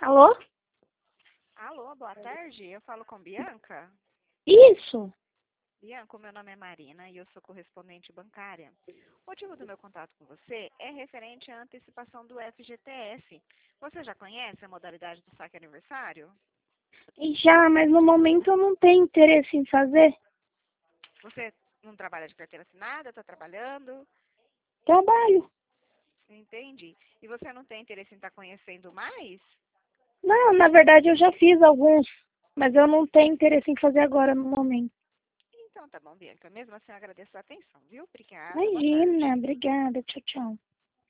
Alô? Alô, boa tarde. Eu falo com Bianca. Isso. Bianca, o meu nome é Marina e eu sou correspondente bancária. O motivo do meu contato com você é referente à antecipação do FGTS. Você já conhece a modalidade do saque aniversário? Já, mas no momento eu não tenho interesse em fazer. Você não trabalha de carteira assinada, está trabalhando? Trabalho. Entende? E você não tem interesse em estar conhecendo mais? Não, na verdade eu já fiz alguns, mas eu não tenho interesse em fazer agora no momento. Então tá bom, Bianca. Mesmo assim, eu agradeço a atenção, viu? Obrigada, boa Imagina, tarde. obrigada, tchau, tchau.